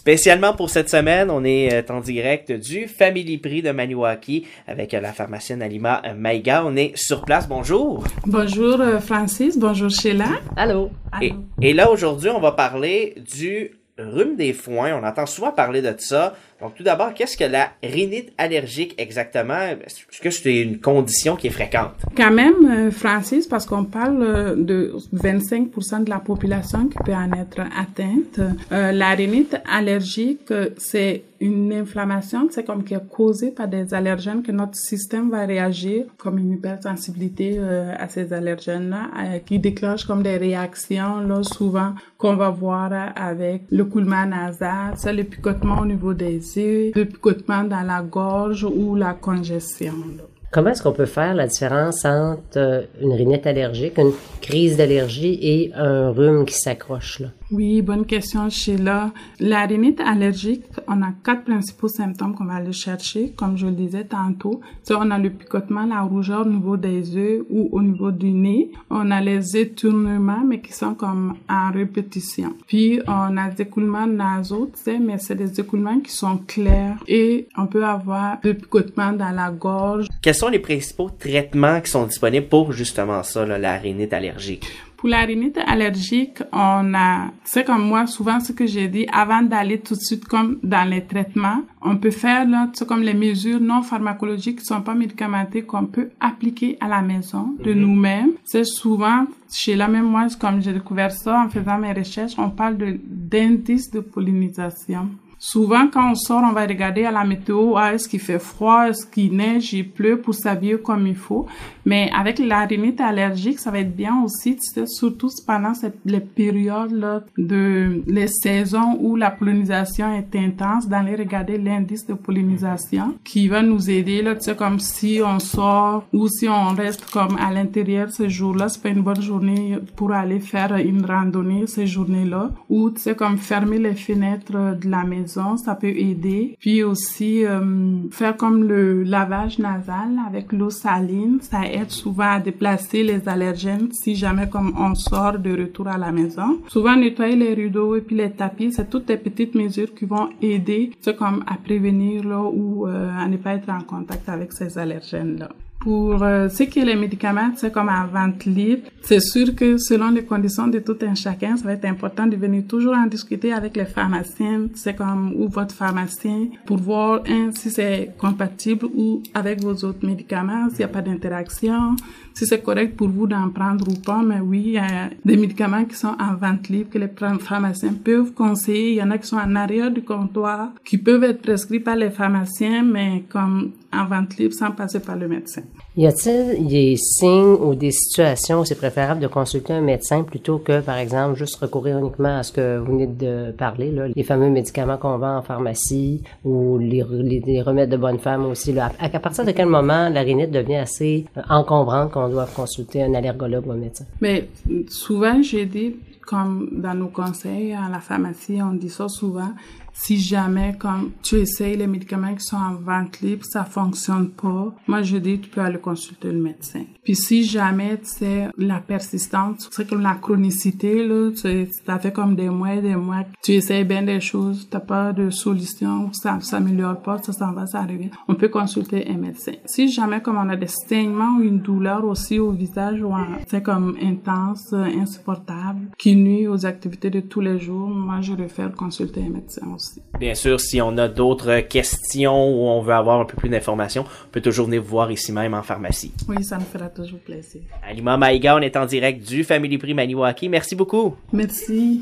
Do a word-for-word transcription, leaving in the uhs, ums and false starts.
Spécialement pour cette semaine, on est en direct du Family Prix de Maniwaki avec la pharmacienne Halima Maïga. On est sur place. Bonjour. Bonjour Francis, bonjour Sheila. Allô. Et, et là, aujourd'hui, on va parler du rhume des foins. On entend souvent parler de ça. Donc, tout d'abord, qu'est-ce que la rhinite allergique exactement? Est-ce que c'est une condition qui est fréquente? Quand même, Francis, parce qu'on parle de vingt-cinq pour cent de la population qui peut en être atteinte. Euh, la rhinite allergique, c'est une inflammation, c'est comme qui est causée par des allergènes que notre système va réagir comme une hypersensibilité euh, à ces allergènes-là, euh, qui déclenchent comme des réactions, là, souvent, qu'on va voir avec le coulement nasal, ça, le picotement au niveau des yeux, le picotement dans la gorge ou la congestion, là. Comment est-ce qu'on peut faire la différence entre une rhinite allergique, une crise d'allergie et un rhume qui s'accroche, là? Oui, bonne question, Sheila. La rhinite allergique, on a quatre principaux symptômes qu'on va aller chercher, comme je le disais tantôt. Ça, on a le picotement, la rougeur au niveau des yeux ou au niveau du nez. On a les étournements, mais qui sont comme en répétition. Puis, on a des écoulements nasaux, tu sais, mais c'est des écoulements qui sont clairs. Et on peut avoir le picotement dans la gorge. Quels sont les principaux traitements qui sont disponibles pour justement ça, là, la rhinite allergique? Pour la rhinite allergique, on a, c'est comme moi, souvent ce que j'ai dit, avant d'aller tout de suite comme dans les traitements, on peut faire là, tu sais, comme les mesures non pharmacologiques qui sont pas médicamentées qu'on peut appliquer à la maison de mm-hmm. nous-mêmes. C'est souvent, chez la même moi, comme j'ai découvert ça en faisant mes recherches, on parle de, d'indice de pollinisation. Souvent, quand on sort, on va regarder à la météo, ah, est-ce qu'il fait froid, est-ce qu'il neige, il pleut pour s'habiller comme il faut. Mais avec la rhinite allergique, ça va être bien aussi, tu sais, surtout pendant cette, les périodes là, de les saisons où la pollinisation est intense, d'aller regarder l'indice de pollinisation qui va nous aider, là, tu sais, comme si on sort ou si on reste comme à l'intérieur ce jour-là, c'est pas une bonne journée pour aller faire une randonnée ces journées-là, ou tu sais, comme fermer les fenêtres de la maison. Ça peut aider. Puis aussi, euh, faire comme le lavage nasal avec l'eau saline, ça aide souvent à déplacer les allergènes si jamais comme on sort de retour à la maison. Souvent, nettoyer les rideaux et puis les tapis, c'est toutes des petites mesures qui vont aider, c'est comme à prévenir là ou euh, à ne pas être en contact avec ces allergènes-là. Pour euh, ce qui est les médicaments, c'est comme à vente libre. C'est sûr que selon les conditions de tout un chacun, ça va être important de venir toujours en discuter avec les pharmaciens, c'est comme ou votre pharmacien, pour voir un, si c'est compatible ou avec vos autres médicaments, s'il n'y a pas d'interaction, si c'est correct pour vous d'en prendre ou pas. Mais oui, il y a des médicaments qui sont en vente libre que les pharmaciens peuvent conseiller. Il y en a qui sont en arrière du comptoir, qui peuvent être prescrits par les pharmaciens, mais comme en vente libre sans passer par le médecin. Y a-t-il des signes ou des situations où c'est préférable de consulter un médecin plutôt que, par exemple, juste recourir uniquement à ce que vous venez de parler, là, les fameux médicaments qu'on vend en pharmacie ou les, les, les remèdes de bonne femme aussi, là. À, à partir de quel moment la rhinite devient assez encombrante qu'on doit consulter un allergologue ou un médecin? Mais souvent, j'ai dit, comme dans nos conseils à la pharmacie, on dit ça souvent, si jamais, comme tu essayes les médicaments qui sont en vente libre, ça fonctionne pas, moi je dis tu peux aller consulter le médecin. Puis si jamais, tu sais, la persistance, c'est comme la chronicité, là, tu sais, ça fait comme des mois et des mois, tu essayes bien des choses, t'as pas de solution, ça s'améliore pas, ça s'en va, ça revient. On peut consulter un médecin. Si jamais, comme on a des saignements ou une douleur aussi au visage, ou c'est comme intense, insupportable, qui nuit aux activités de tous les jours, moi je réfère consulter un médecin aussi. Bien sûr, si on a d'autres questions ou on veut avoir un peu plus d'informations, on peut toujours venir vous voir ici même en pharmacie. Oui, ça me fera toujours plaisir. Halima Maïga, on est en direct du Family Prix Maniwaki. Merci beaucoup. Merci.